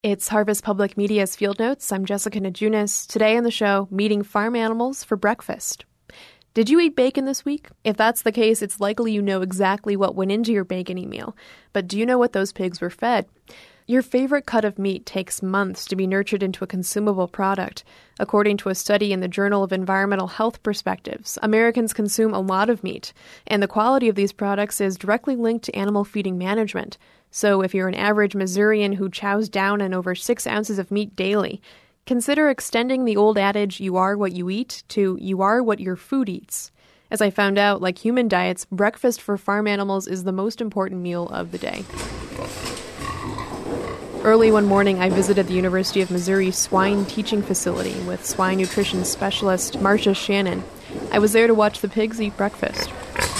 It's Harvest Public Media's Field Notes. I'm Jessica Najunas. Today on the show, meeting farm animals for breakfast. Did you eat bacon this week? If that's the case, it's likely you know exactly what went into your bacony meal. But do you know what those pigs were fed? Your favorite cut of meat takes months to be nurtured into a consumable product. According to a study in the Journal of Environmental Health Perspectives, Americans consume a lot of meat, and the quality of these products is directly linked to animal feeding management. So if you're an average Missourian who chows down on over 6 ounces of meat daily, consider extending the old adage, you are what you eat, to you are what your food eats. As I found out, like human diets, breakfast for farm animals is the most important meal of the day. Early one morning, I visited the University of Missouri Swine Teaching Facility with swine nutrition specialist Marcia Shannon. I was there to watch the pigs eat breakfast.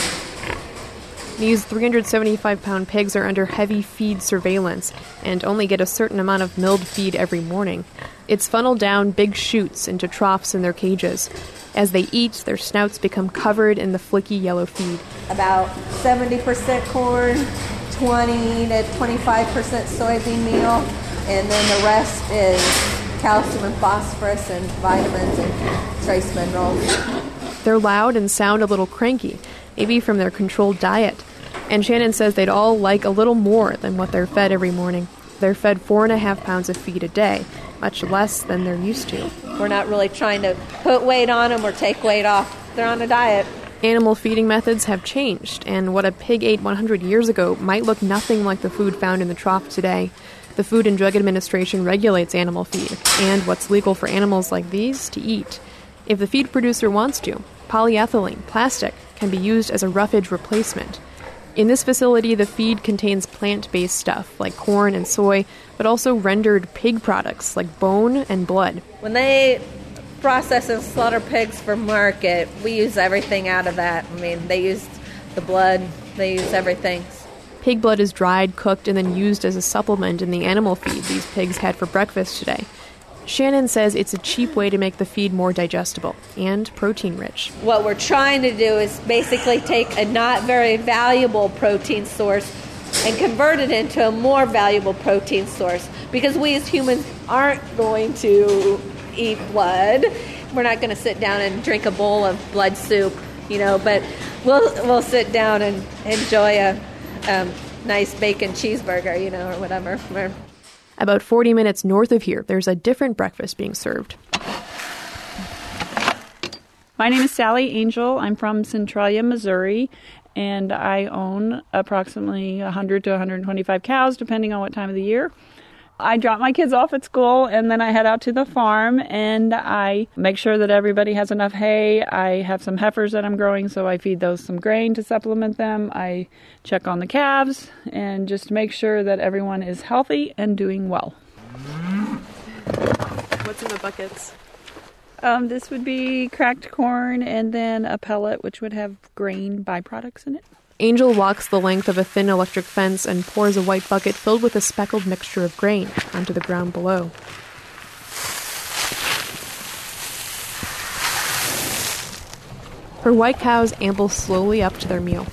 These 375-pound pigs are under heavy feed surveillance and only get a certain amount of milled feed every morning. It's funneled down big chutes into troughs in their cages. As they eat, their snouts become covered in the flicky yellow feed. About 70% corn, 20 to 25% soybean meal, and then the rest is calcium and phosphorus and vitamins and trace minerals. They're loud and sound a little cranky, maybe from their controlled diet. And Shannon says they'd all like a little more than what they're fed every morning. They're fed 4.5 pounds of feed a day, much less than they're used to. We're not really trying to put weight on them or take weight off. They're on a diet. Animal feeding methods have changed, and what a pig ate 100 years ago might look nothing like the food found in the trough today. The Food and Drug Administration regulates animal feed, and what's legal for animals like these to eat. If the feed producer wants to, polyethylene, plastic, can be used as a roughage replacement. In this facility, the feed contains plant-based stuff like corn and soy, but also rendered pig products like bone and blood. When they process and slaughter pigs for market, we use everything out of that. I mean, they use the blood, they use everything. Pig blood is dried, cooked, and then used as a supplement in the animal feed these pigs had for breakfast today. Shannon says it's a cheap way to make the feed more digestible and protein-rich. What we're trying to do is basically take a not very valuable protein source and convert it into a more valuable protein source, because we as humans aren't going to eat blood. We're not going to sit down and drink a bowl of blood soup, but we'll sit down and enjoy a nice bacon cheeseburger, or whatever. About 40 minutes north of here, there's a different breakfast being served. My name is Sally Angel. I'm from Centralia, Missouri, and I own approximately 100 to 125 cows, depending on what time of the year. I drop my kids off at school, and then I head out to the farm, and I make sure that everybody has enough hay. I have some heifers that I'm growing, so I feed those some grain to supplement them. I check on the calves, and just make sure that everyone is healthy and doing well. What's in the buckets? This would be cracked corn, and then a pellet, which would have grain byproducts in it. Angel walks the length of a thin electric fence and pours a white bucket filled with a speckled mixture of grain onto the ground below. Her white cows amble slowly up to their meal.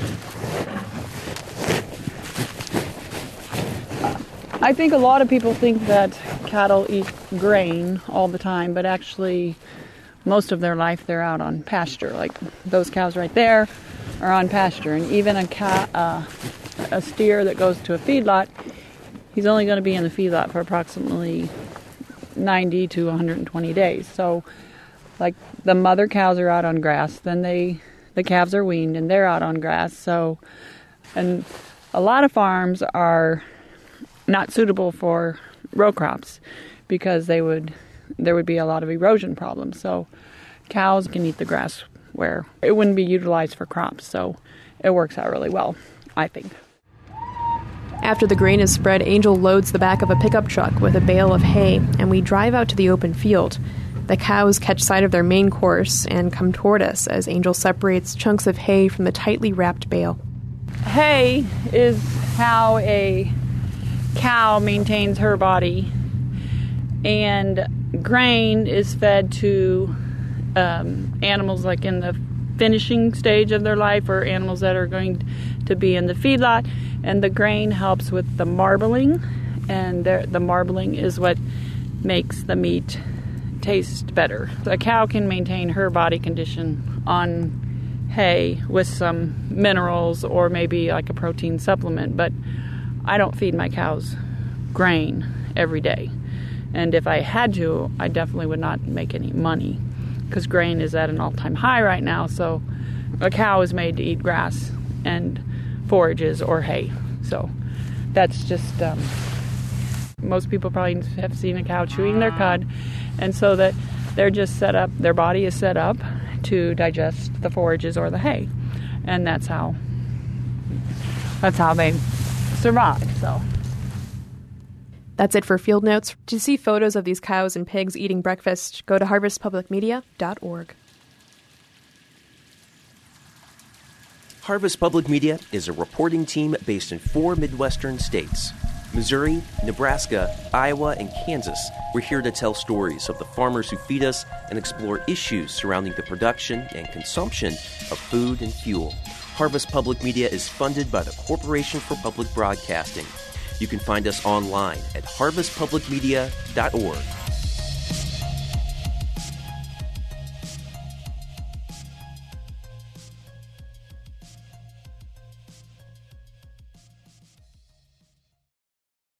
I think a lot of people think that cattle eat grain all the time, but actually most of their life they're out on pasture. Like those cows right there are on pasture, and even a steer that goes to a feedlot, he's only going to be in the feedlot for approximately 90 to 120 days. So, like the mother cows are out on grass, then the calves are weaned and they're out on grass. So, and a lot of farms are not suitable for row crops because there would be a lot of erosion problems. So, cows can eat the grass where it wouldn't be utilized for crops, so it works out really well, I think. After the grain is spread, Angel loads the back of a pickup truck with a bale of hay, and we drive out to the open field. The cows catch sight of their main course and come toward us as Angel separates chunks of hay from the tightly wrapped bale. Hay is how a cow maintains her body, and grain is fed to animals like in the finishing stage of their life, or animals that are going to be in the feedlot, and the grain helps with the marbling and the marbling is what makes the meat taste better. A cow can maintain her body condition on hay with some minerals or maybe like a protein supplement, but I don't feed my cows grain every day. And if I had to, I definitely would not make any money because grain is at an all-time high right now. So a cow is made to eat grass and forages or hay. So that's just, most people probably have seen a cow chewing their cud. And so that they're just set up, their body is set up to digest the forages or the hay. And that's how they survive, so. That's it for Field Notes. To see photos of these cows and pigs eating breakfast, go to harvestpublicmedia.org. Harvest Public Media is a reporting team based in 4 Midwestern states: Missouri, Nebraska, Iowa, and Kansas. We're here to tell stories of the farmers who feed us and explore issues surrounding the production and consumption of food and fuel. Harvest Public Media is funded by the Corporation for Public Broadcasting. You can find us online at harvestpublicmedia.org.